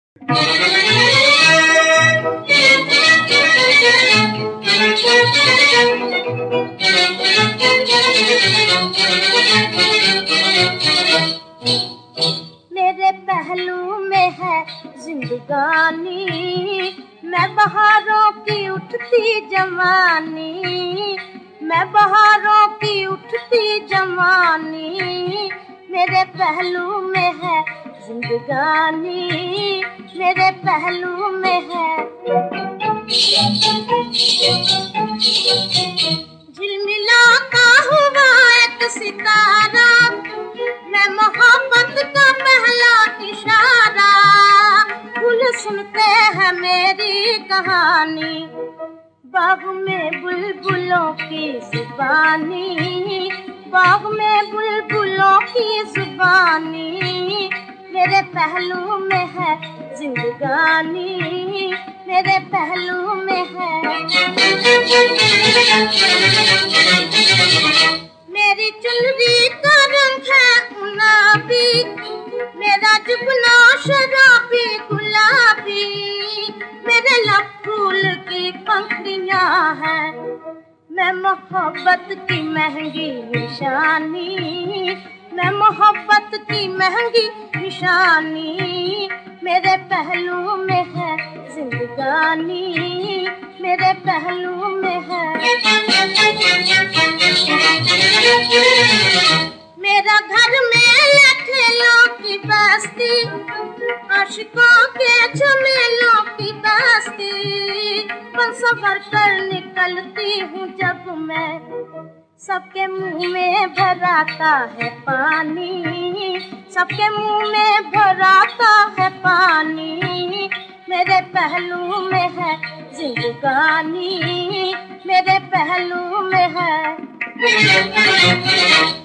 मेरे पहलू में है जिंदगानी, मैं बहारों की उठती जवानी, मैं बहारों की उठती जवानी। मेरे पहलू में है जिंदगानी, मेरे पहलू में है। झिलमिलाता हुआ एक सितारा, मैं मोहब्बत का पहला इशारा। फूल सुनते हैं मेरी कहानी, बाग में बुलबुलों की जुबानी, बाग में बुलबुलों की जुबानी। मेरे पहलू में है जिंदगानी, मेरे पहलू में है। मेरी चुनरी का रंग है गुलाबी, मेरा जुबना शराबी गुलाबी। मेरे लब फूल की पंखुड़ियां हैं, मैं मोहब्बत की महंगी निशानी, मैं मोहब्बत की महंगी निशानी। मेरे पहलू में है जिंदगानी, मेरे पहलू में है। मेरा घर में खेलों की बस्ती, आशिकों के झमेलों की बस्ती। बरसों भरकर निकलती हूँ जब मैं, सबके मुंह में भराता है पानी, सबके मुंह में भराता है पानी। मेरे पहलू में है जिंदगानी, मेरे पहलू में है।